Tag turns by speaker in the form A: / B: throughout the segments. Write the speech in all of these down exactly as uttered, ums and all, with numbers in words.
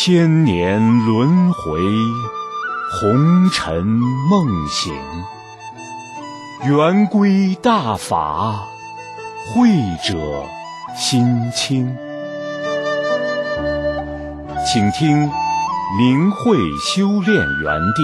A: 千年轮回，红尘梦醒，圆规大法，慧者心清。请听明慧修炼园地。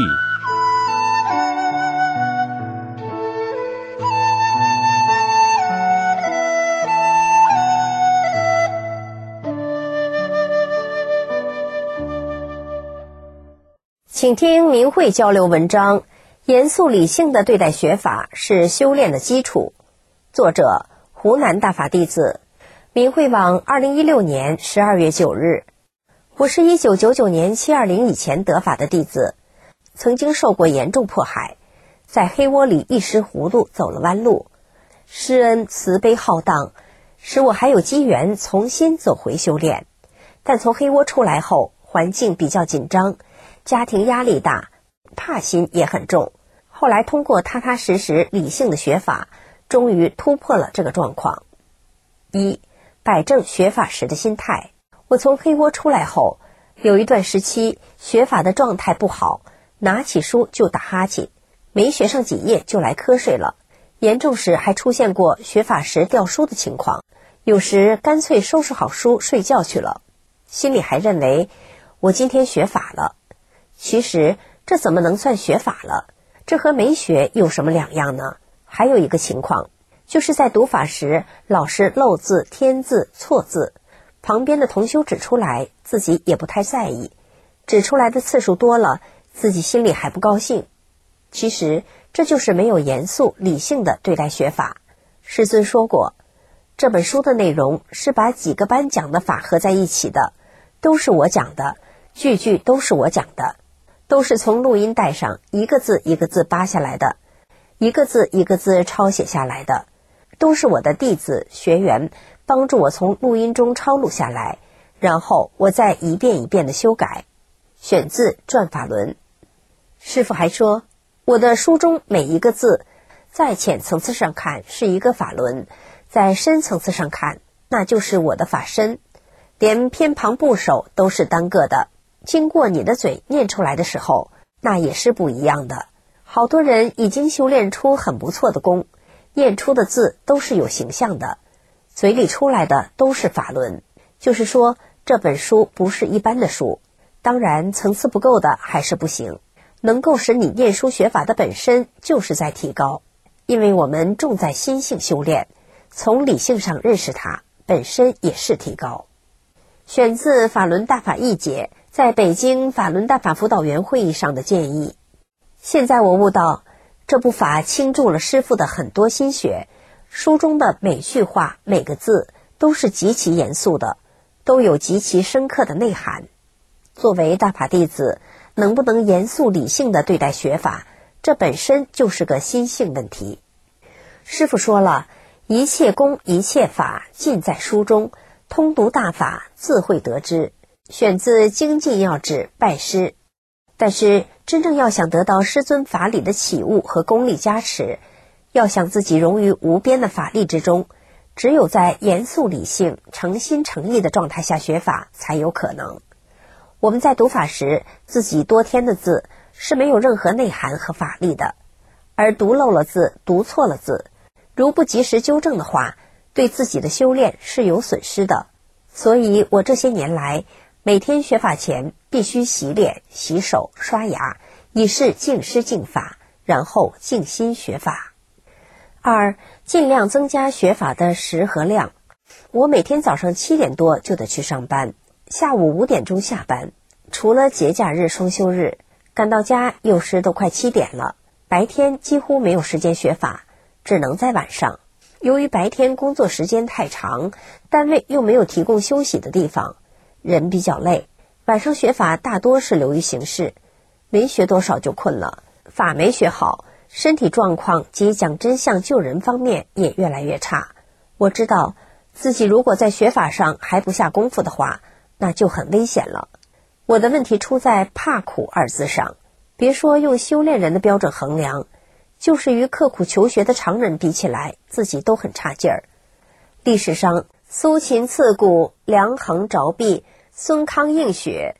B: 请听明慧交流文章，严肃理性的对待学法是修炼的基础。作者：湖南大法弟子，明慧网二零一六年十二月九日。我是一九九九年七二零以前得法的弟子，曾经受过严重迫害，在黑窝里一时糊涂走了弯路。施恩慈悲浩荡，使我还有机缘重新走回修炼。但从黑窝出来后，环境比较紧张，家庭压力大，怕心也很重。后来通过踏踏实实理性的学法，终于突破了这个状况。一、摆正学法时的心态。我从黑窝出来后，有一段时期学法的状态不好，拿起书就打哈欠，没学上几页就来瞌睡了，严重时还出现过学法时掉书的情况，有时干脆收拾好书睡觉去了，心里还认为我今天学法了。其实这怎么能算学法了？这和没学有什么两样呢？还有一个情况，就是在读法时老是漏字、添字、错字，旁边的同修指出来，自己也不太在意，指出来的次数多了，自己心里还不高兴。其实这就是没有严肃理性的对待学法。师尊说过，这本书的内容是把几个班讲的法合在一起的，都是我讲的，句句都是我讲的，都是从录音带上一个字一个字扒下来的，一个字一个字抄写下来的，都是我的弟子学员帮助我从录音中抄录下来，然后我再一遍一遍的修改。选自《转法轮》。师父还说，我的书中每一个字，在浅层次上看是一个法轮，在深层次上看，那就是我的法身，连偏旁部首都是单个的，经过你的嘴念出来的时候，那也是不一样的。好多人已经修炼出很不错的功，念出的字都是有形象的，嘴里出来的都是法轮。就是说，这本书不是一般的书，当然层次不够的还是不行。能够使你念书学法的本身就是在提高，因为我们重在心性修炼，从理性上认识它，本身也是提高。选自法轮大法一解在北京法轮大法辅导员会议上的建议。现在我悟到，这部法倾注了师父的很多心血，书中的每句话每个字都是极其严肃的，都有极其深刻的内涵。作为大法弟子，能不能严肃理性的对待学法，这本身就是个心性问题。师父说了，一切功一切法尽在书中，通读大法自会得知。选自精进要旨拜师。但是真正要想得到师尊法理的启悟和功力加持，要想自己融于无边的法力之中，只有在严肃理性诚心诚意的状态下学法才有可能。我们在读法时，自己多添的字是没有任何内涵和法力的，而读漏了字，读错了字，如不及时纠正的话，对自己的修炼是有损失的。所以我这些年来，每天学法前必须洗脸、洗手、刷牙，以示敬师敬法，然后静心学法。二、尽量增加学法的时和量。我每天早上七点多就得去上班，下午五点钟下班，除了节假日双休日，赶到家有时都快七点了。白天几乎没有时间学法，只能在晚上。由于白天工作时间太长，单位又没有提供休息的地方，人比较累，晚上学法大多是流于形式，没学多少就困了，法没学好，身体状况及讲真相救人方面也越来越差。我知道自己如果在学法上还不下功夫的话，那就很危险了。我的问题出在怕苦二字上，别说用修炼人的标准衡量，就是与刻苦求学的常人比起来，自己都很差劲儿。历史上苏秦刺骨，梁衡着壁，孙康映雪，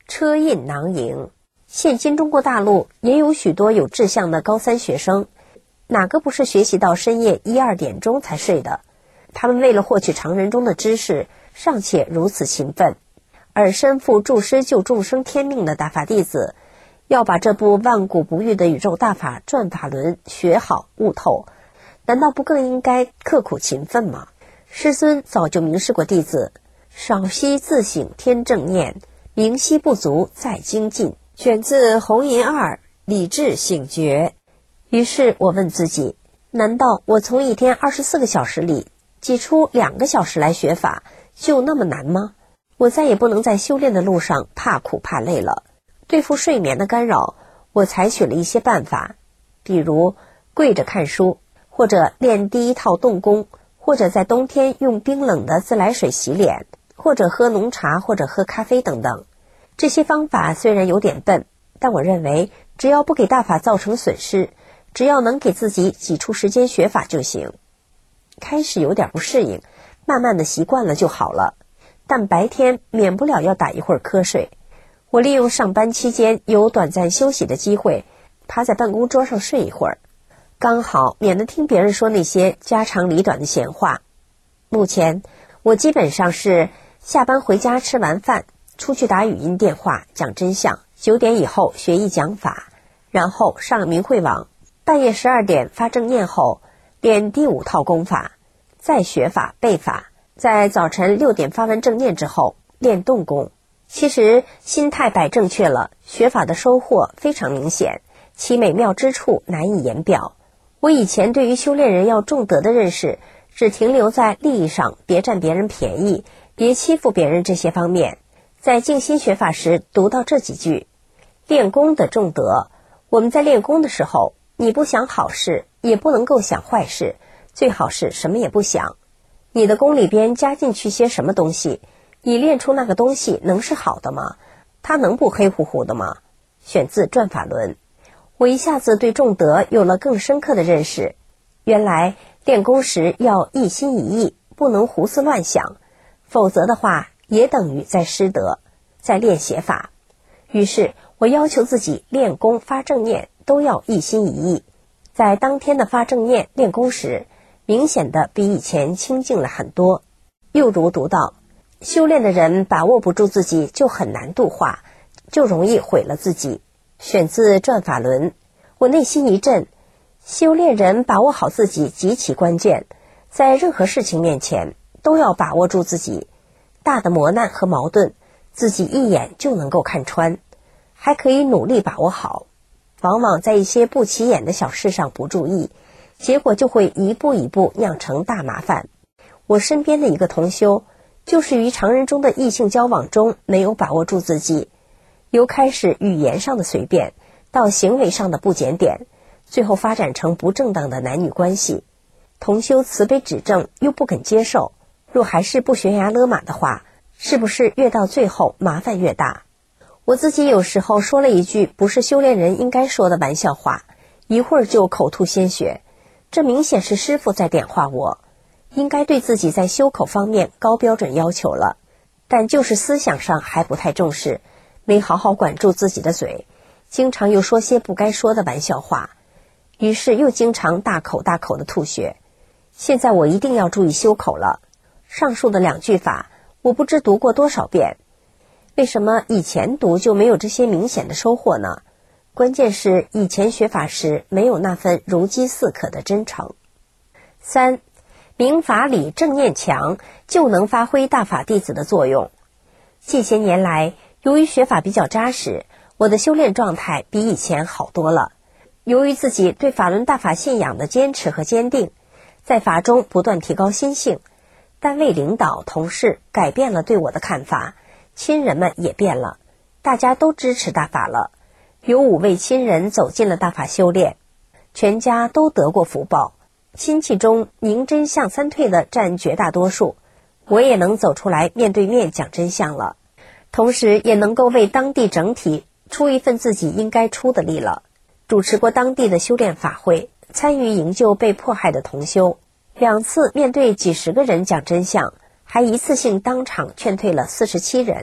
B: 车印囊萤。现今中国大陆也有许多有志向的高三学生，哪个不是学习到深夜一二点钟才睡的？他们为了获取常人中的知识，尚且如此勤奋，而身负注师救众生天命的大法弟子，要把这部万古不渝的宇宙大法转法轮学好悟透，难道不更应该刻苦勤奋吗？师尊早就明示过弟子，少息自省天正念，明晰不足再精进。选自红银二理智醒觉。于是我问自己，难道我从一天二十四个小时里挤出两个小时来学法就那么难吗？我再也不能在修炼的路上怕苦怕累了。对付睡眠的干扰，我采取了一些办法，比如跪着看书，或者练第一套动功，或者在冬天用冰冷的自来水洗脸，或者喝浓茶，或者喝咖啡等等。这些方法虽然有点笨，但我认为只要不给大法造成损失，只要能给自己挤出时间学法就行。开始有点不适应，慢慢的习惯了就好了。但白天免不了要打一会儿瞌睡，我利用上班期间有短暂休息的机会，趴在办公桌上睡一会儿，刚好免得听别人说那些家长里短的闲话。目前我基本上是下班回家吃完饭，出去打语音电话讲真相，九点以后学艺讲法，然后上明慧网，半夜十二点发正念后练第五套功法，再学法背法，在早晨六点发完正念之后练动功。其实心态摆正确了，学法的收获非常明显，其美妙之处难以言表。我以前对于修炼人要重德的认识只停留在利益上，别占别人便宜，别欺负别人这些方面。在静心学法时读到这几句，练功的重德。我们在练功的时候，你不想好事，也不能够想坏事，最好是什么也不想。你的功里边加进去些什么东西，你练出那个东西能是好的吗？它能不黑乎乎的吗？选自转法轮。我一下子对重德有了更深刻的认识，原来练功时要一心一意，不能胡思乱想，否则的话也等于在失德，在练邪法。于是我要求自己练功发正念都要一心一意，在当天的发正念练功时，明显的比以前清静了很多。又如读到，修炼的人把握不住自己，就很难度化，就容易毁了自己。选自转法轮。我内心一震，修炼人把握好自己极其关键，在任何事情面前都要把握住自己。大的磨难和矛盾，自己一眼就能够看穿，还可以努力把握好。往往在一些不起眼的小事上不注意，结果就会一步一步酿成大麻烦。我身边的一个同修，就是于常人中的异性交往中没有把握住自己，由开始语言上的随便，到行为上的不检点，最后发展成不正当的男女关系。同修慈悲指正，又不肯接受，若还是不悬崖勒马的话，是不是越到最后麻烦越大？我自己有时候说了一句不是修炼人应该说的玩笑话，一会儿就口吐鲜血，这明显是师父在点化我，应该对自己在修口方面高标准要求了，但就是思想上还不太重视，没好好管住自己的嘴，经常又说些不该说的玩笑话，于是又经常大口大口的吐血。现在我一定要注意修口了。上述的两句法我不知读过多少遍，为什么以前读就没有这些明显的收获呢？关键是以前学法时没有那份如饥似渴的真诚。三，明法理正念强，就能发挥大法弟子的作用。近些年来，由于学法比较扎实，我的修炼状态比以前好多了。由于自己对法轮大法信仰的坚持和坚定，在法中不断提高心性，单位领导同事改变了对我的看法，亲人们也变了，大家都支持大法了。有五位亲人走进了大法修炼，全家都得过福报，亲戚中明真向三退的占绝大多数，我也能走出来面对面讲真相了，同时也能够为当地整体出一份自己应该出的力了。主持过当地的修炼法会，参与营救被迫害的同修，两次面对几十个人讲真相，还一次性当场劝退了四十七人，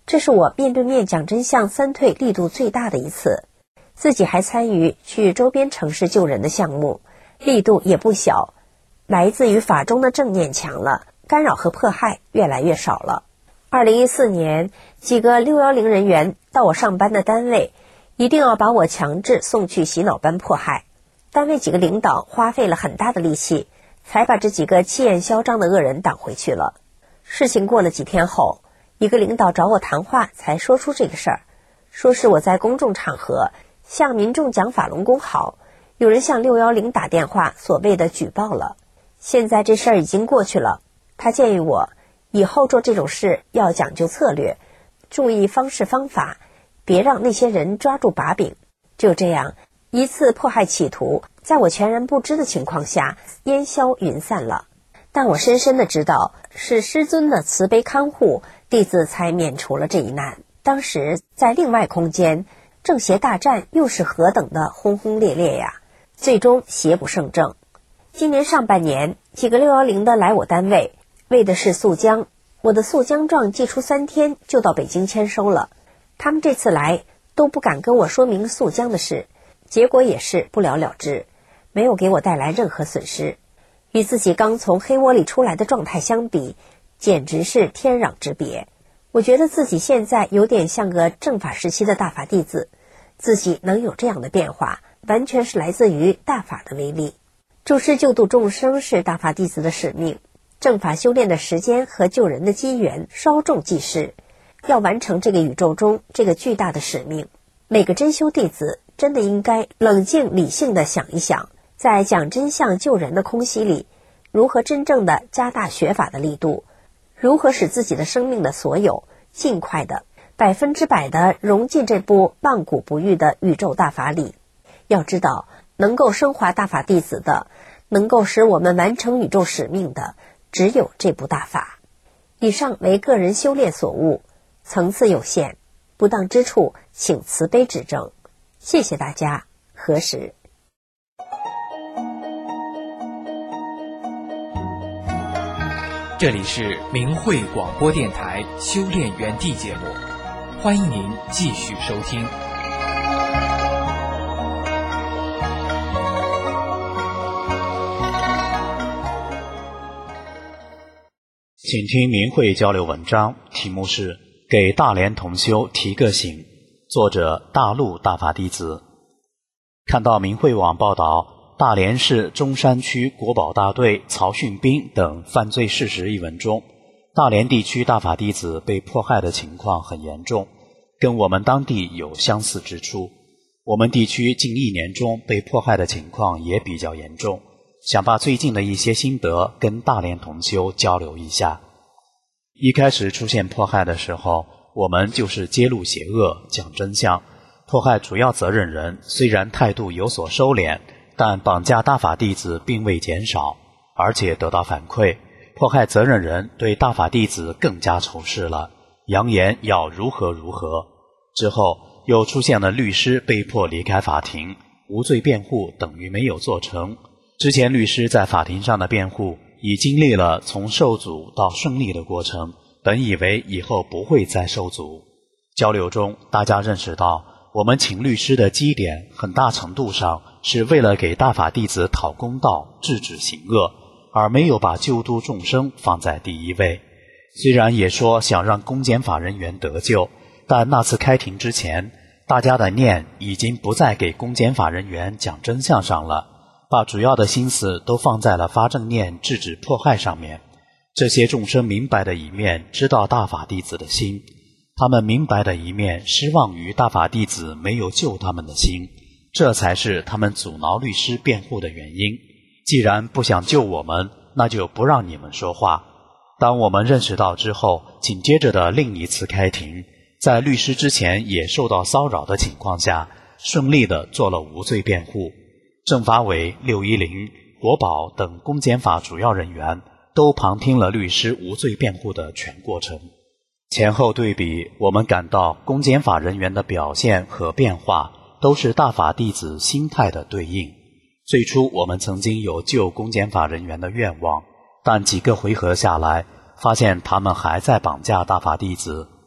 B: 这是我面对面讲真相三退力度最大的一次，自己还参与去周边城市救人的项目，力度也不小。来自于法中的正念强了，干扰和迫害越来越少了。二零一四年，几个六一零人员到我上班的单位，一定要把我强制送去洗脑班迫害。单位几个领导花费了很大的力气，才把这几个气焰嚣张的恶人挡回去了。事情过了几天后，一个领导找我谈话，才说出这个事儿，说是我在公众场合向民众讲法轮功好，有人向六一零打电话所谓的举报了。现在这事儿已经过去了，他建议我以后做这种事要讲究策略，注意方式方法，别让那些人抓住把柄。就这样，一次迫害企图在我全然不知的情况下烟消云散了。但我深深的知道，是师尊的慈悲看护，弟子才免除了这一难。当时在另外空间，正邪大战又是何等的轰轰烈烈呀！最终邪不胜正。今年上半年，几个六一零的来我单位，为的是诉僵。我的诉僵状寄出三天就到北京签收了。他们这次来都不敢跟我说明诉僵的事，结果也是不了了之，没有给我带来任何损失。与自己刚从黑窝里出来的状态相比，简直是天壤之别。我觉得自己现在有点像个正法时期的大法弟子，自己能有这样的变化，完全是来自于大法的威力。助师救度众生是大法弟子的使命，正法修炼的时间和救人的机缘稍纵即逝。要完成这个宇宙中这个巨大的使命，每个真修弟子真的应该冷静理性地想一想，在讲真相救人的空隙里，如何真正的加大学法的力度，如何使自己的生命的所有尽快的百分之百的融进这部万古不渝的宇宙大法里。要知道，能够升华大法弟子的，能够使我们完成宇宙使命的，只有这部大法。以上为个人修炼所悟，层次有限，不当之处请慈悲指正。谢谢大家，何时。
C: 这里是明慧广播电台修炼园地节目，欢迎您继续收听。
A: 请听明慧交流文章，题目是给大连同修提个醒，作者大陆大法弟子。看到明慧网报道大连市中山区国保大队曹训兵等犯罪事实一文中，大连地区大法弟子被迫害的情况很严重，跟我们当地有相似之处。我们地区近一年中被迫害的情况也比较严重，想把最近的一些心得跟大连同修交流一下。一开始出现迫害的时候，我们就是揭露邪恶，讲真相。迫害主要责任人虽然态度有所收敛，但绑架大法弟子并未减少，而且得到反馈，迫害责任人对大法弟子更加仇视了，扬言要如何如何。之后又出现了律师被迫离开法庭，无罪辩护等于没有做成。之前律师在法庭上的辩护已经历了从受阻到顺利的过程，本以为以后不会再受阻。交流中大家认识到，我们请律师的基点很大程度上是为了给大法弟子讨公道，制止行恶，而没有把救度众生放在第一位。虽然也说想让公检法人员得救，但那次开庭之前，大家的念已经不再给公检法人员讲真相上了，把主要的心思都放在了发正念制止迫害上面。这些众生明白的一面知道大法弟子的心，他们明白的一面失望于大法弟子没有救他们的心，这才是他们阻挠律师辩护的原因。既然不想救我们，那就不让你们说话。当我们认识到之后，紧接着的另一次开庭，在律师之前也受到骚扰的情况下，顺利地做了无罪辩护。政法委、六一零、国保等公检法主要人员都旁听了律师无罪辩护的全过程。前后对比，我们感到公检法人员的表现和变化都是大法弟子心态的对应。最初我们曾经有救公检法人员的愿望，但几个回合下来，发现他们还在绑架大法弟子，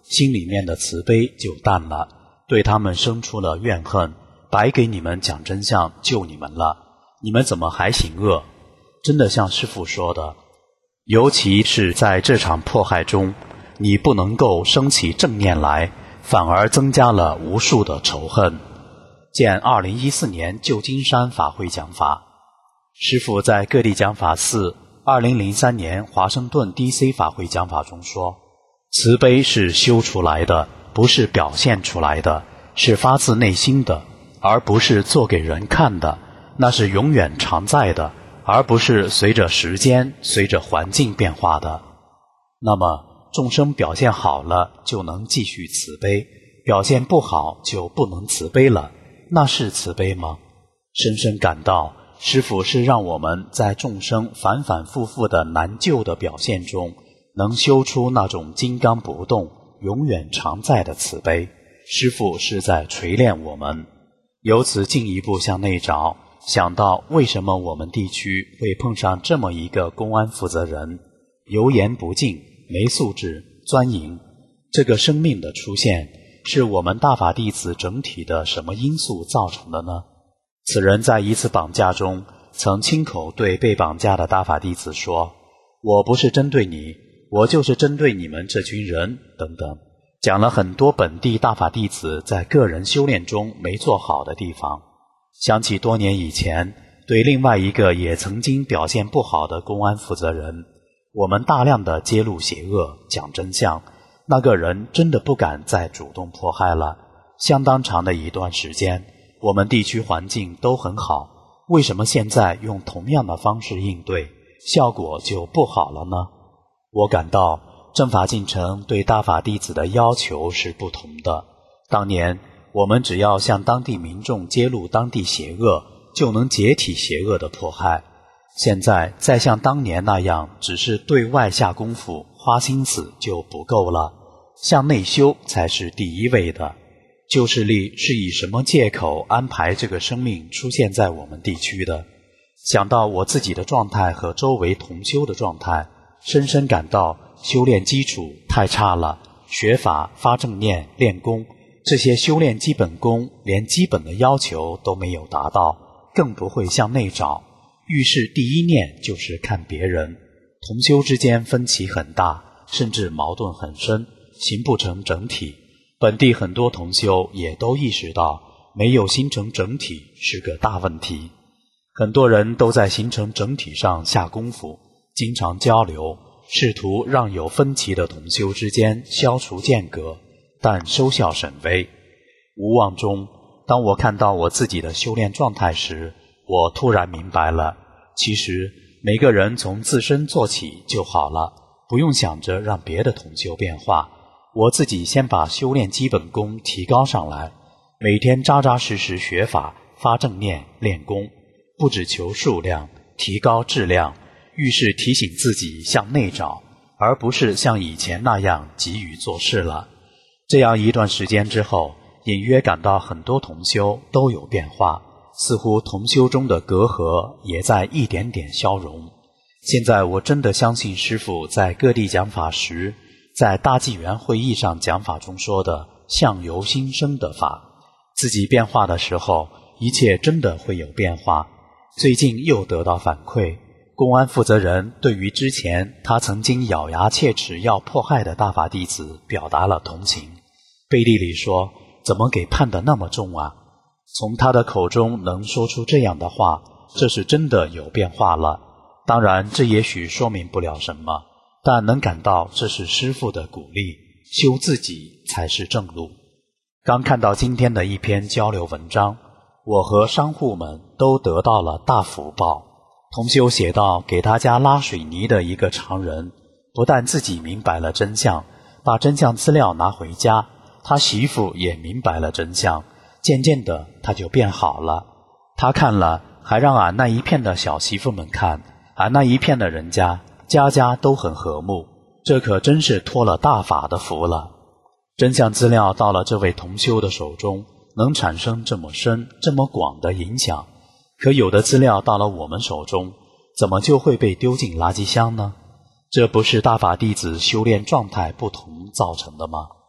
A: 心里面的慈悲就淡了，对他们生出了怨恨，白给你们讲真相救你们了，你们怎么还行恶？真的像师父说的，尤其是在这场迫害中，你不能够升起正念来，反而增加了无数的仇恨。见二零一四年旧金山法会讲法，师父在各地讲法寺二零零三年华盛顿 D C 法会讲法中说，慈悲是修出来的，不是表现出来的，是发自内心的，而不是做给人看的，那是永远常在的，而不是随着时间随着环境变化的。那么众生表现好了就能继续慈悲，表现不好就不能慈悲了，那是慈悲吗？深深感到师父是让我们在众生反反复复的难救的表现中，能修出那种金刚不动永远常在的慈悲。师父是在锤炼我们，由此进一步向内找，想到为什么我们地区会碰上这么一个公安负责人，油盐不进，没素质，钻营。这个生命的出现是我们大法弟子整体的什么因素造成的呢？此人在一次绑架中曾亲口对被绑架的大法弟子说，我不是针对你，我就是针对你们这群人等等，讲了很多本地大法弟子在个人修炼中没做好的地方。想起多年以前对另外一个也曾经表现不好的公安负责人，我们大量的揭露邪恶，讲真相，那个人真的不敢再主动迫害了。相当长的一段时间，我们地区环境都很好，为什么现在用同样的方式应对，效果就不好了呢？我感到正法进程对大法弟子的要求是不同的。当年我们只要向当地民众揭露当地邪恶，就能解体邪恶的迫害。现在再像当年那样只是对外下功夫花心思就不够了，向内修才是第一位的。旧势力是以什么借口安排这个生命出现在我们地区的？想到我自己的状态和周围同修的状态，深深感到修炼基础太差了，学法、发正念、练功，这些修炼基本功连基本的要求都没有达到，更不会向内找。遇事第一念就是看别人，同修之间分歧很大，甚至矛盾很深，形不成整体。本地很多同修也都意识到没有形成整体是个大问题，很多人都在形成整体上下功夫，经常交流，试图让有分歧的同修之间消除间隔，但收效甚微。无望中，当我看到我自己的修炼状态时，我突然明白了，其实每个人从自身做起就好了，不用想着让别的同修变化，我自己先把修炼基本功提高上来，每天扎扎实实学法、发正念、练功，不只求数量，提高质量，遇事提醒自己向内找，而不是像以前那样急于做事了。这样一段时间之后，隐约感到很多同修都有变化，似乎同修中的隔阂也在一点点消融。现在我真的相信师父在各地讲法时，在大纪元会议上讲法中说的相由心生的法，自己变化的时候，一切真的会有变化。最近又得到反馈，公安负责人对于之前他曾经咬牙切齿要迫害的大法弟子表达了同情，背地里说怎么给判得那么重啊？从他的口中能说出这样的话，这是真的有变化了。当然这也许说明不了什么，但能感到这是师父的鼓励，修自己才是正路。刚看到今天的一篇交流文章，我和商户们都得到了大福报。同修写道，给他家拉水泥的一个常人，不但自己明白了真相，把真相资料拿回家，他媳妇也明白了真相，渐渐的他就变好了。他看了，还让俺那一片的小媳妇们看，俺那一片的人家家家都很和睦，这可真是托了大法的福了。真相资料到了这位同修的手中，能产生这么深这么广的影响，可有的资料到了我们手中，怎么就会被丢进垃圾箱呢？这不是大法弟子修炼状态不同造成的吗？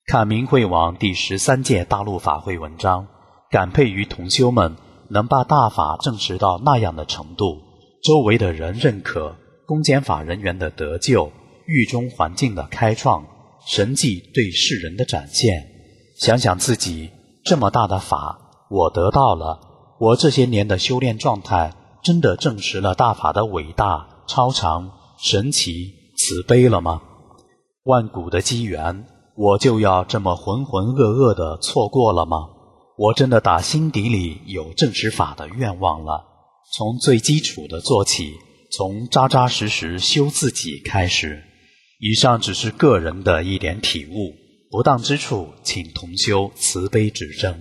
A: 看明慧网第十三届大陆法会文章，感佩于同修们能把大法证实到那样的程度，周围的人认可，公检法人员的得救，狱中环境的开创，神迹对世人的展现。想想自己这么大的法，我得到了，我这些年的修炼状态真的证实了大法的伟大、超常、神奇、慈悲了吗？万古的机缘，我就要这么浑浑噩噩地错过了吗？我真的打心底里有证实法的愿望了，从最基础的做起，从扎扎实实修自己开始。以上只是个人的一点体悟，不当之处请同修慈悲指正。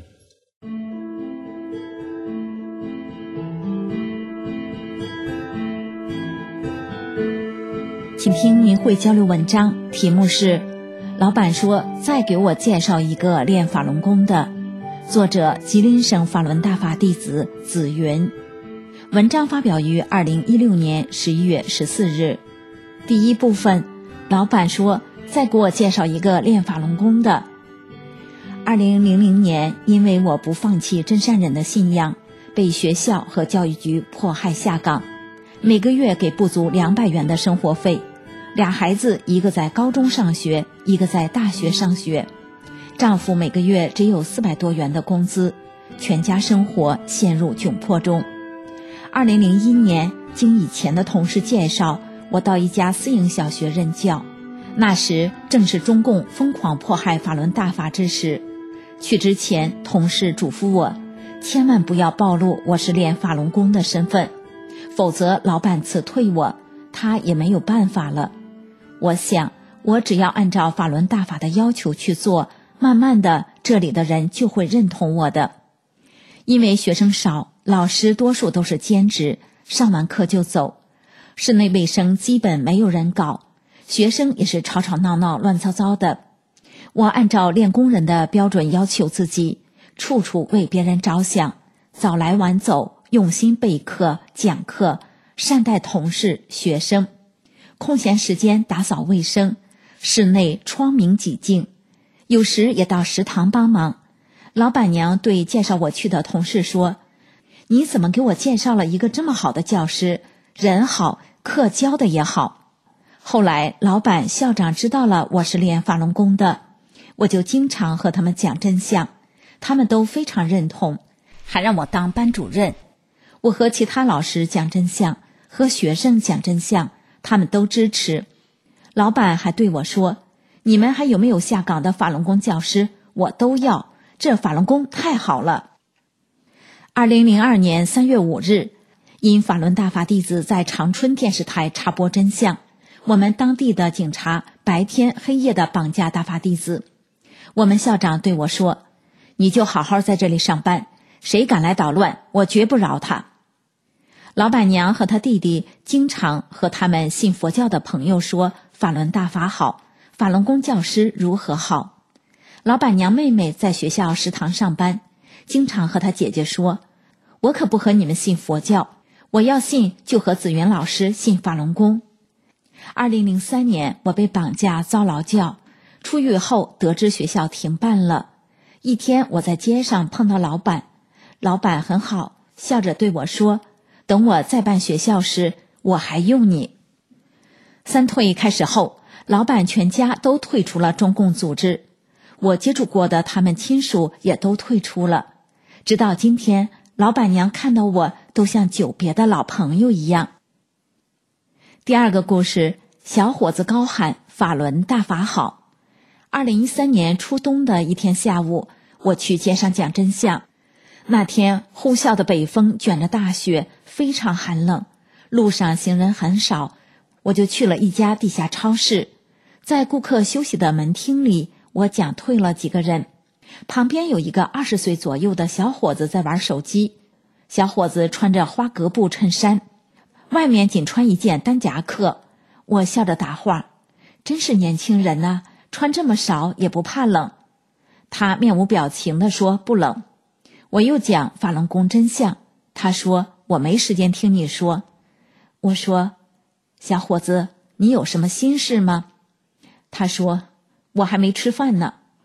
D: 请听明慧交流文章，题目是老板说再给我介绍一个练法轮功的，作者吉林省法轮大法弟子紫云。文章发表于二零一六年十一月十四日。第一部分，老板说再给我介绍一个练法轮功的。二零零零年，因为我不放弃真善忍的信仰，被学校和教育局迫害下岗，每个月给不足两百元的生活费，俩孩子一个在高中上学，一个在大学上学，丈夫每个月只有四百多元的工资，全家生活陷入窘迫中。二零零一年，经以前的同事介绍，我到一家私营小学任教，那时正是中共疯狂迫害法轮大法之时。去之前，同事嘱咐我千万不要暴露我是练法轮功的身份，否则老板辞退我，他也没有办法了。我想我只要按照法轮大法的要求去做，慢慢的这里的人就会认同我的。因为学生少，老师多数都是兼职，上完课就走，室内卫生基本没有人搞，学生也是吵吵闹闹乱糟糟的。我按照练功人的标准要求自己，处处为别人着想，早来晚走，用心备课讲课，善待同事学生，空闲时间打扫卫生，室内窗明几净，有时也到食堂帮忙。老板娘对介绍我去的同事说，你怎么给我介绍了一个这么好的教师，人好，课教的也好。后来老板校长知道了我是练法轮功的，我就经常和他们讲真相，他们都非常认同，还让我当班主任。我和其他老师讲真相，和学生讲真相，他们都支持。老板还对我说，你们还有没有下岗的法轮功教师，我都要，这法轮功太好了。二零零二年三月五日，因法轮大法弟子在长春电视台插播真相，我们当地的警察白天黑夜的绑架大法弟子。我们校长对我说，你就好好在这里上班，谁敢来捣乱，我绝不饶他。老板娘和他弟弟经常和他们信佛教的朋友说法轮大法好，法轮功教师如何好。老板娘妹妹在学校食堂上班，经常和她姐姐说，我可不和你们信佛教，我要信就和紫云老师信法轮功。二零零三年我被绑架遭劳教，出狱后得知学校停办了。一天我在街上碰到老板，老板很好，笑着对我说，等我再办学校时，我还用你。三退开始后，老板全家都退出了中共组织，我接触过的他们亲属也都退出了。直到今天，老板娘看到我都像久别的老朋友一样。第二个故事，小伙子高喊法轮大法好。二零一三年初冬的一天下午，我去街上讲真相。那天呼啸的北风卷着大雪，非常寒冷，路上行人很少，我就去了一家地下超市。在顾客休息的门厅里，我讲退了几个人，旁边有一个二十岁左右的小伙子在玩手机。小伙子穿着花格布衬衫，外面仅穿一件单夹克。我笑着答话，真是年轻人啊，穿这么少也不怕冷。他面无表情地说不冷。我又讲法轮功真相，他说我没时间听你说。我说，小伙子，你有什么心事吗？他说，我还没吃饭呢。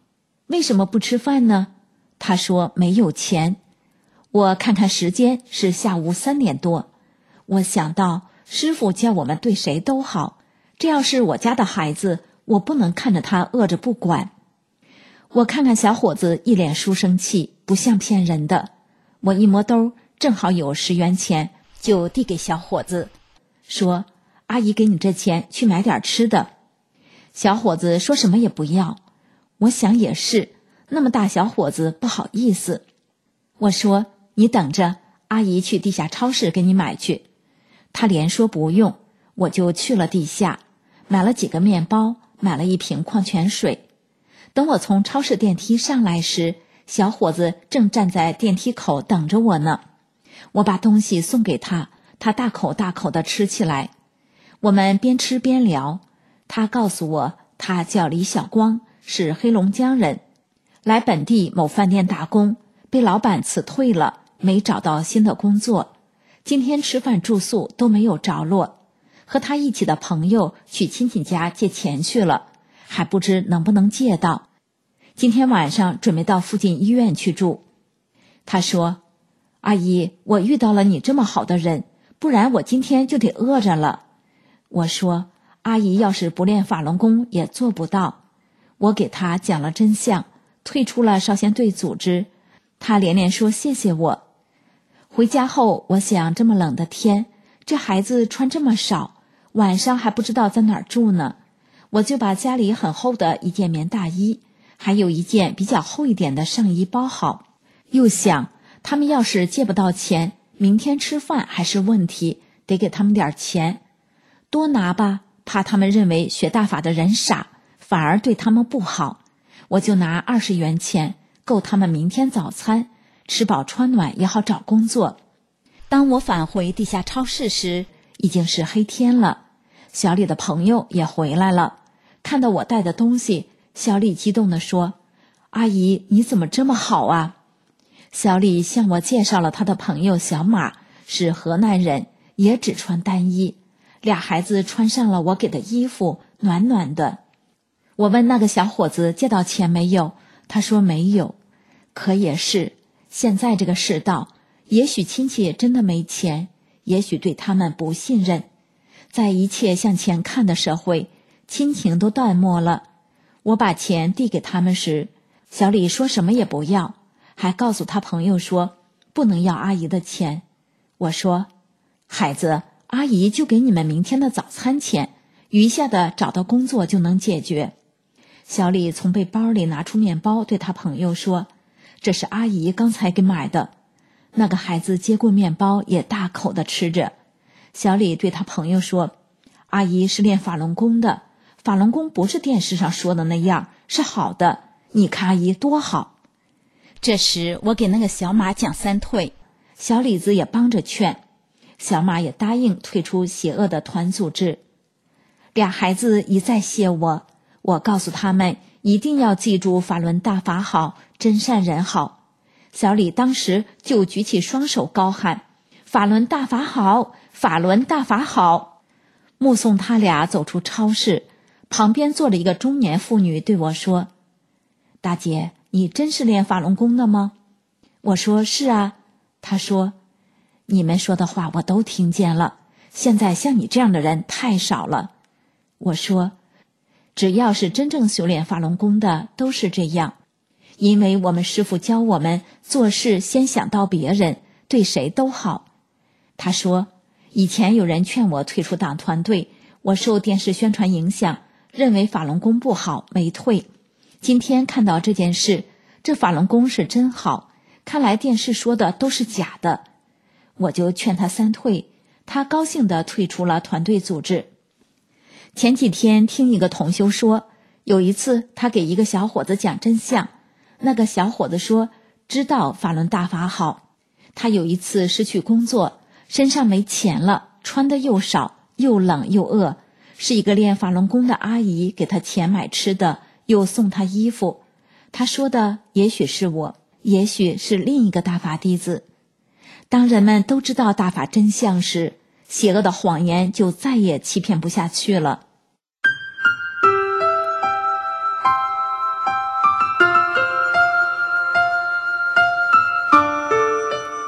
D: 为什么不吃饭呢？他说没有钱。我看看时间是下午三点多，我想到师父叫我们对谁都好，这要是我家的孩子，我不能看着他饿着不管。我看看小伙子一脸书生气，不像骗人的。我一摸兜，正好有十元钱，就递给小伙子，说：阿姨给你这钱，去买点吃的。小伙子说什么也不要。我想也是，那么大小伙子不好意思。我说：你等着，阿姨去地下超市给你买去。他连说不用，我就去了地下，买了几个面包，买了一瓶矿泉水。等我从超市电梯上来时，小伙子正站在电梯口等着我呢。我把东西送给他，他大口大口地吃起来。我们边吃边聊，他告诉我他叫李小光，是黑龙江人，来本地某饭店打工，被老板辞退了，没找到新的工作，今天吃饭住宿都没有着落，和他一起的朋友去亲戚家借钱去了，还不知能不能借到。今天晚上准备到附近医院去住。他说：阿姨，我遇到了你这么好的人，不然我今天就得饿着了。我说：阿姨要是不练法轮功也做不到。我给他讲了真相，退出了少先队组织。他连连说谢谢我。回家后，我想这么冷的天，这孩子穿这么少，晚上还不知道在哪儿住呢，我就把家里很厚的一件棉大衣，还有一件比较厚一点的上衣包好。又想他们要是借不到钱，明天吃饭还是问题，得给他们点钱。多拿吧，怕他们认为学大法的人傻，反而对他们不好。我就拿二十元钱，够他们明天早餐，吃饱穿暖也好找工作。当我返回地下超市时，已经是黑天了。小李的朋友也回来了，看到我带的东西，小李激动地说：阿姨，你怎么这么好啊？小李向我介绍了他的朋友小马，是河南人，也只穿单衣。俩孩子穿上了我给的衣服，暖暖的。我问那个小伙子借到钱没有，他说没有。可也是，现在这个世道，也许亲戚真的没钱，也许对他们不信任。在一切向前看的社会，亲情都淡漠了。我把钱递给他们时，小李说什么也不要，还告诉他朋友说不能要阿姨的钱。我说：孩子，阿姨就给你们明天的早餐钱，余下的找到工作就能解决。小李从背包里拿出面包，对他朋友说：这是阿姨刚才给买的。那个孩子接过面包，也大口地吃着。小李对他朋友说：阿姨是练法轮功的，法轮功不是电视上说的那样，是好的，你看阿姨多好。这时我给那个小马讲三退，小李子也帮着劝，小马也答应退出邪恶的团组织。俩孩子一再谢我，我告诉他们一定要记住法轮大法好，真善人好。小李当时就举起双手高喊：法轮大法好，法轮大法好。目送他俩走出超市，旁边坐了一个中年妇女对我说：大姐，你真是练法轮功的吗？我说是啊。她说：你们说的话我都听见了，现在像你这样的人太少了。我说：只要是真正修炼法轮功的都是这样，因为我们师父教我们做事先想到别人，对谁都好。他说：以前有人劝我退出党团队，我受电视宣传影响，认为法轮功不好，没退。今天看到这件事，这法轮功是真好，看来电视说的都是假的。我就劝他三退，他高兴地退出了团队组织。前几天听一个同修说，有一次他给一个小伙子讲真相，那个小伙子说知道法轮大法好。他有一次失去工作，身上没钱了，穿的又少，又冷又饿，是一个练法轮功的阿姨给他钱买吃的，又送他衣服。他说的也许是我，也许是另一个大法弟子。当人们都知道大法真相时，邪恶的谎言就再也欺骗不下去了。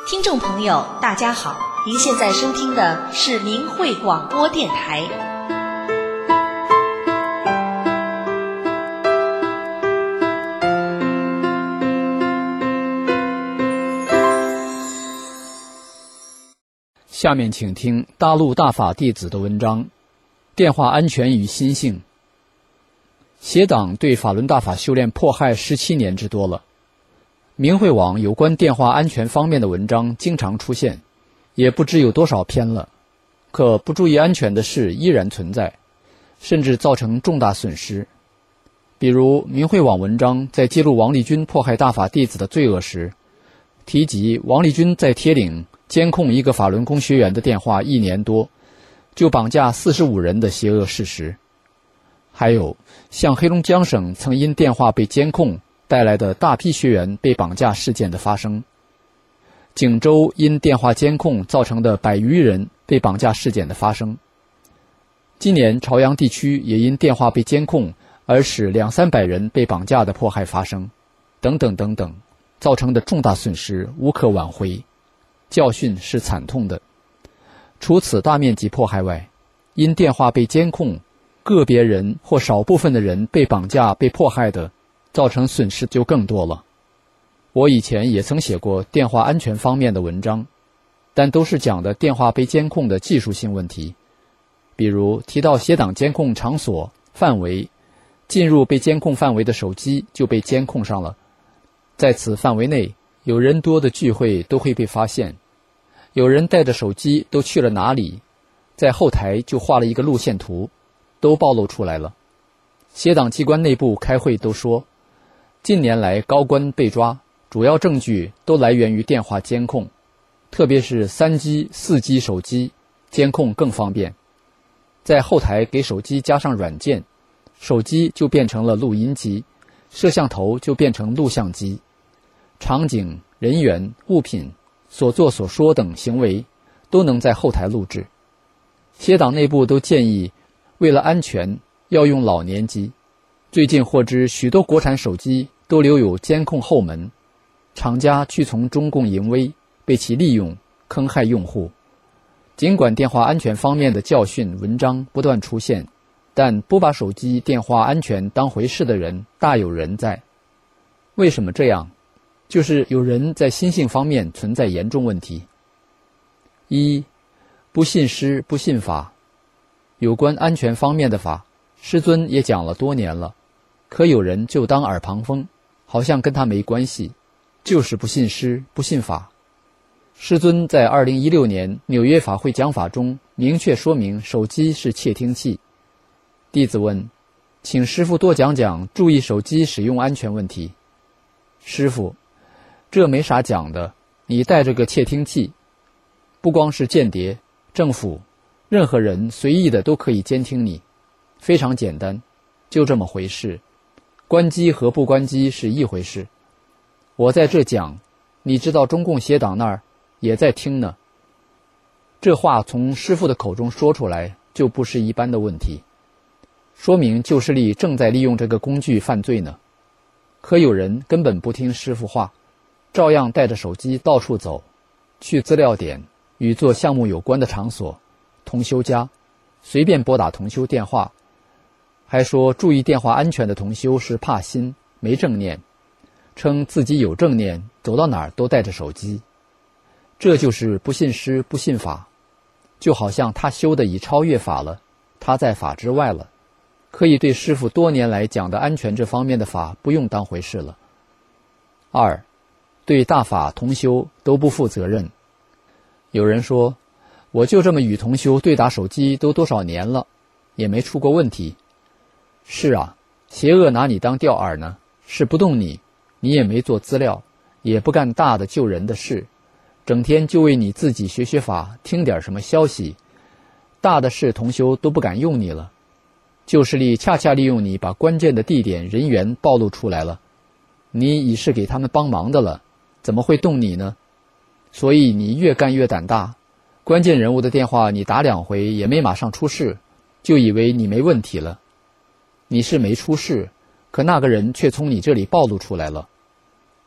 E: 听众朋友，大家好，您现在收听的是明慧广播电台。
F: 下面请听大陆大法弟子的文章《电话安全与心性》。邪党对法轮大法修炼迫害十七年之多了，明慧网有关电话安全方面的文章经常出现，也不知有多少篇了。可不注意安全的事依然存在，甚至造成重大损失。比如明慧网文章在揭露王立军迫害大法弟子的罪恶时，提及王立军在铁岭监控一个法轮功学员的电话一年多，就绑架四十五人的邪恶事实。还有像黑龙江省曾因电话被监控带来的大批学员被绑架事件的发生，景州因电话监控造成的百余人被绑架事件的发生，今年朝阳地区也因电话被监控而使两三百人被绑架的迫害发生，等等等等，造成的重大损失无可挽回，教训是惨痛的。除此大面积迫害外，因电话被监控，个别人或少部分的人被绑架被迫害的，造成损失就更多了。我以前也曾写过电话安全方面的文章，但都是讲的电话被监控的技术性问题，比如提到邪党监控场所范围，进入被监控范围的手机就被监控上了，在此范围内有人多的聚会都会被发现，有人带着手机都去了哪里，在后台就画了一个路线图，都暴露出来了。邪党机关内部开会都说，近年来高官被抓，主要证据都来源于电话监控，特别是三 G、四 G 手机监控更方便，在后台给手机加上软件，手机就变成了录音机，摄像头就变成录像机，场景、人员、物品、所作所说等行为都能在后台录制。邪党内部都建议，为了安全要用老年机。最近获知许多国产手机都留有监控后门，厂家屈从中共淫威，被其利用，坑害用户。尽管电话安全方面的教训文章不断出现，但不把手机电话安全当回事的人大有人在。为什么这样？就是有人在心性方面存在严重问题。一，不信师不信法。有关安全方面的法，师尊也讲了多年了，可有人就当耳旁风，好像跟他没关系，就是不信师不信法。师尊在二零一六年纽约法会讲法中明确说明手机是窃听器。弟子问，请师父多讲讲注意手机使用安全问题。师父，这没啥讲的，你带着个窃听器，不光是间谍，政府任何人随意的都可以监听你，非常简单，就这么回事。关机和不关机是一回事。我在这讲，你知道中共邪党那儿也在听呢。这话从师父的口中说出来，就不是一般的问题，说明旧势力正在利用这个工具犯罪呢。可有人根本不听师父话，照样带着手机到处走，去资料点与做项目有关的场所，同修家随便拨打同修电话，还说注意电话安全的同修是怕心没正念，称自己有正念，走到哪儿都带着手机。这就是不信师不信法，就好像他修的已超越法了，他在法之外了，可以对师父多年来讲的安全这方面的法不用当回事了。二，对大法同修都不负责任。有人说，我就这么与同修对打手机都多少年了，也没出过问题。是啊，邪恶拿你当钓饵呢，是不动你，你也没做资料，也不干大的救人的事，整天就为你自己学学法，听点什么消息，大的事同修都不敢用你了。旧势力恰恰利用你把关键的地点人员暴露出来了，你已是给他们帮忙的了，怎么会动你呢？所以你越干越胆大，关键人物的电话你打两回也没马上出事，就以为你没问题了。你是没出事，可那个人却从你这里暴露出来了。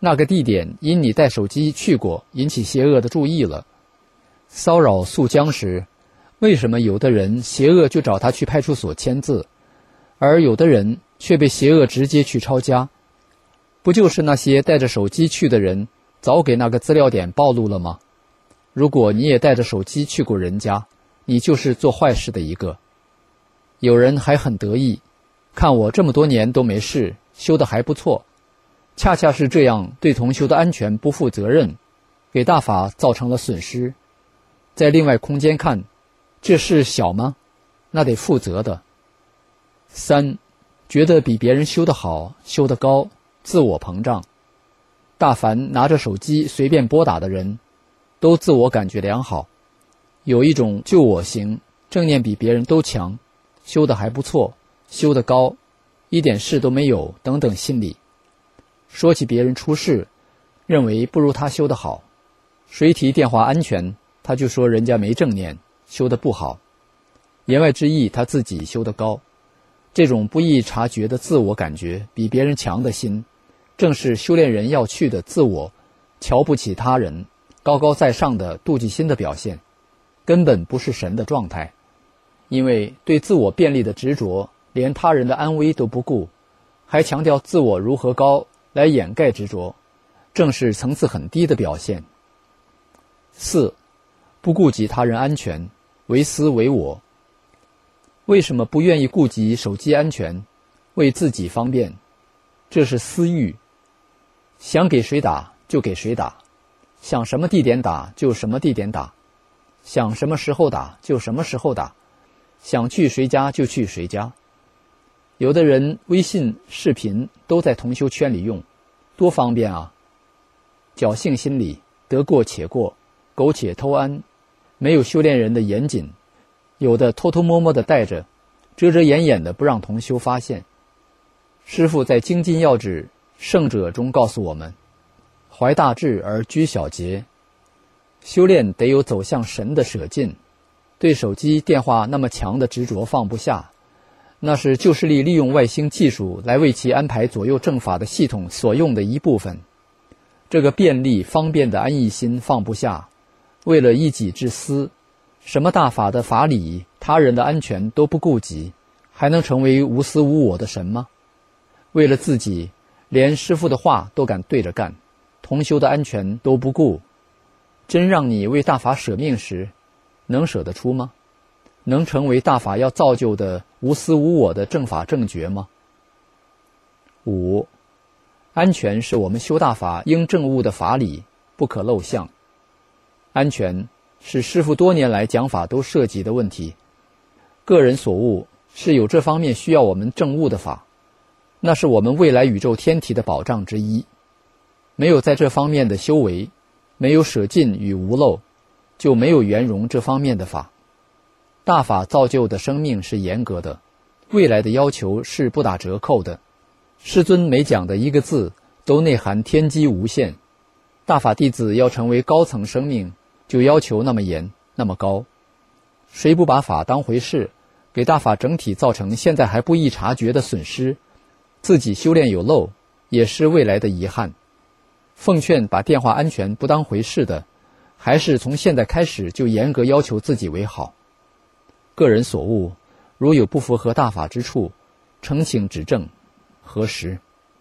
F: 那个地点因你带手机去过，引起邪恶的注意了。骚扰宿江时，为什么有的人邪恶就找他去派出所签字，而有的人却被邪恶直接去抄家？不就是那些带着手机去的人早给那个资料点暴露了吗？如果你也带着手机去过人家，你就是做坏事的一个。有人还很得意，看我这么多年都没事，修得还不错。恰恰是这样对同修的安全不负责任，给大法造成了损失。在另外空间看，这事小吗？那得负责的。三，觉得比别人修得好，修得高，自我膨胀。大凡拿着手机随便拨打的人，都自我感觉良好，有一种就我型，正念比别人都强，修得还不错，修得高，一点事都没有等等心理。说起别人出事，认为不如他修得好，谁提电话安全，他就说人家没正念，修得不好。言外之意，他自己修得高。这种不易察觉的自我感觉比别人强的心，正是修炼人要去的自我瞧不起他人，高高在上的妒忌心的表现，根本不是神的状态。因为对自我便利的执着，连他人的安危都不顾，还强调自我如何高来掩盖执着，正是层次很低的表现。四，不顾及他人安全，为私为我。为什么不愿意顾及手机安全，为自己方便？这是私欲，想给谁打就给谁打，想什么地点打就什么地点打，想什么时候打就什么时候打，想去谁家就去谁家。有的人微信、视频都在同修圈里用，多方便啊！侥幸心理，得过且过，苟且偷安，没有修炼人的严谨，有的偷偷摸摸地带着，遮遮掩掩的不让同修发现。师父在精进要旨圣者中告诉我们，怀大志而居小节，修炼得有走向神的舍尽。对手机电话那么强的执着放不下，那是旧势力利用外星技术来为其安排左右正法的系统所用的一部分。这个便利方便的安逸心放不下，为了一己之私，什么大法的法理，他人的安全都不顾及，还能成为无私无我的神吗？为了自己，连师父的话都敢对着干，同修的安全都不顾，真让你为大法舍命时，能舍得出吗？能成为大法要造就的无私无我的正法正觉吗？五，安全是我们修大法应证悟的法理，不可漏相。安全是师父多年来讲法都涉及的问题。个人所悟是有这方面需要我们证悟的法，那是我们未来宇宙天体的保障之一。没有在这方面的修为，没有舍尽与无漏，就没有圆融这方面的法。大法造就的生命是严格的，未来的要求是不打折扣的。师尊每讲的一个字都内含天机无限。大法弟子要成为高层生命，就要求那么严那么高。谁不把法当回事，给大法整体造成现在还不易察觉的损失，自己修炼有漏，也是未来的遗憾。奉劝把电话安全不当回事的，还是从现在开始就严格要求自己为好。个人所悟，如有不符合大法之处，诚请指正，核实。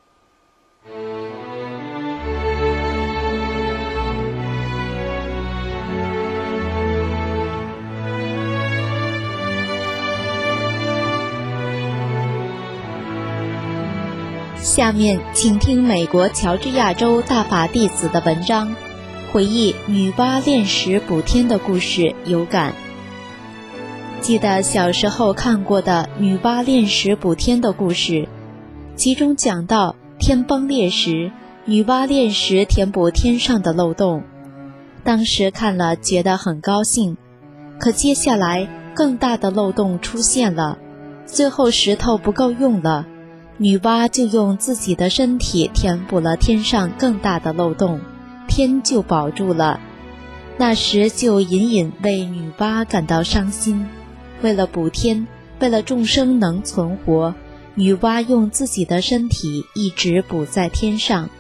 G: 下面请听美国乔治亚州大法弟子的文章，回忆女娲炼石补天的故事，有感。记得小时候看过的女娲炼石补天的故事，其中讲到天崩裂石，女娲炼石填补天上的漏洞。当时看了觉得很高兴，可接下来更大的漏洞出现了，最后石头不够用了，女娲就用自己的身体填补了天上更大的漏洞，天就保住了。那时就隐隐为女娲感到伤心。为了补天，为了众生能存活，女娲用自己的身体一直补在天上，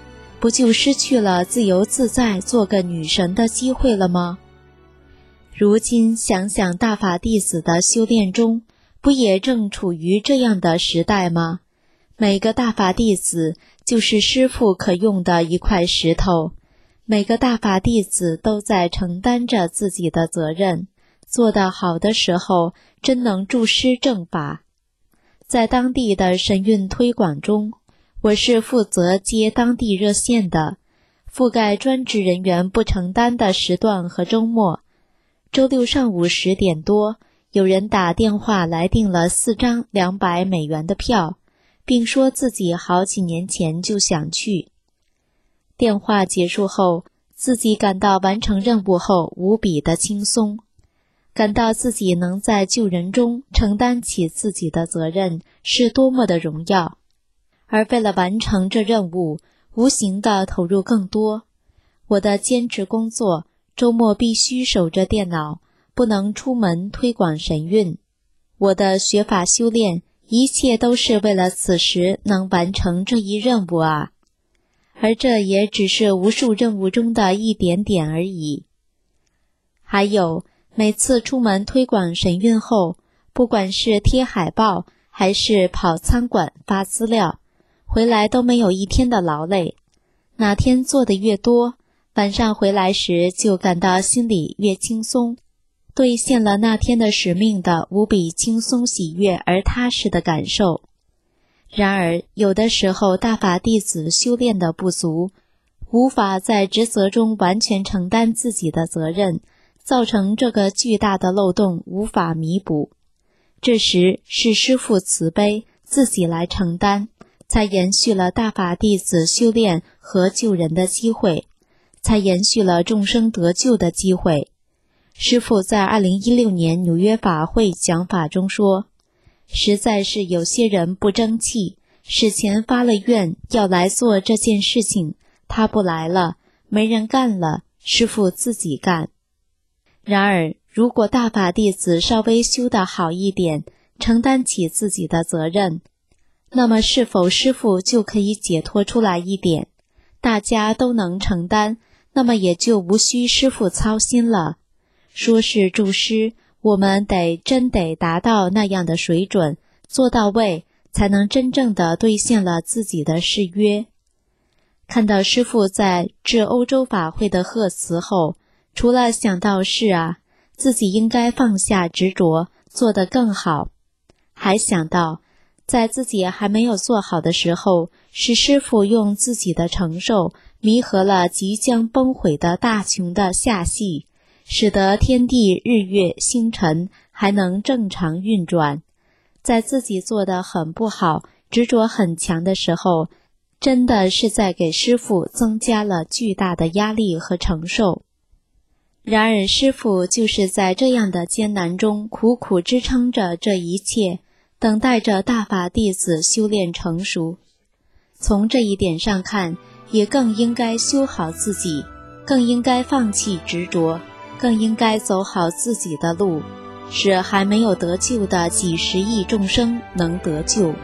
G: 不就失去了自由自在做个女神的机会了吗？如今想想大法弟子的修炼中，不也正处于这样的时代吗？每个大法弟子就是师父可用的一块石头，每个大法弟子都在承担着自己的责任，做得好的时候真能助师正法。在当地的神韵推广中，我是负责接当地热线的，覆盖专职人员不承担的时段和周末。周六上午十点多，有人打电话来订了四张两百美元的票，并说自己好几年前就想去。电话结束后，自己感到完成任务后无比的轻松，感到自己能在救人中承担起自己的责任是多么的荣耀。而为了完成这任务，无形地投入更多。我的兼职工作，周末必须守着电脑，不能出门推广神韵。我的学法修炼，一切都是为了此时能完成这一任务啊！而这也只是无数任务中的一点点而已。还有，每次出门推广神韵后，不管是贴海报，还是跑餐馆发资料，回来都没有一天的劳累。哪天做的越多，晚上回来时就感到心里越轻松，兑现了那天的使命的无比轻松喜悦而踏实的感受。然而，有的时候大法弟子修炼的不足，无法在职责中完全承担自己的责任，造成这个巨大的漏洞无法弥补。这时是师父慈悲，自己来承担，才延续了大法弟子修炼和救人的机会，才延续了众生得救的机会。师父在二零一六年纽约法会讲法中说，实在是有些人不争气，事前发了愿要来做这件事情，他不来了，没人干了，师父自己干。然而，如果大法弟子稍微修得好一点，承担起自己的责任，那么是否师父就可以解脱出来一点？大家都能承担，那么也就无需师父操心了。说是助师，我们得真得达到那样的水准，做到位，才能真正的兑现了自己的誓约。看到师父在致欧洲法会的贺词后，除了想到是啊，自己应该放下执着，做得更好，还想到在自己还没有做好的时候，是师父用自己的承受弥合了即将崩毁的大穹的下隙，使得天地日月星辰还能正常运转。在自己做得很不好，执着很强的时候，真的是在给师父增加了巨大的压力和承受。然而师父就是在这样的艰难中苦苦支撑着这一切，等待着大法弟子修炼成熟。从这一点上看，也更应该修好自己，更应该放弃执着，更应该走好自己的路，使还没有得救的几十亿众生能得救。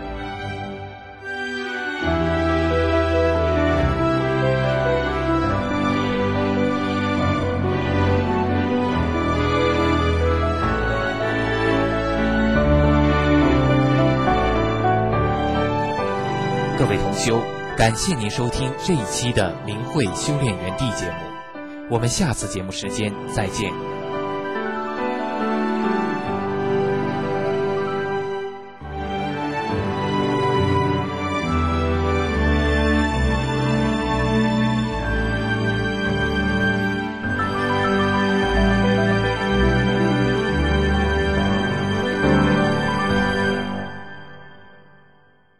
C: 各位同修，感谢您收听这一期的明慧修炼园地节目，我们下次节目时间再见。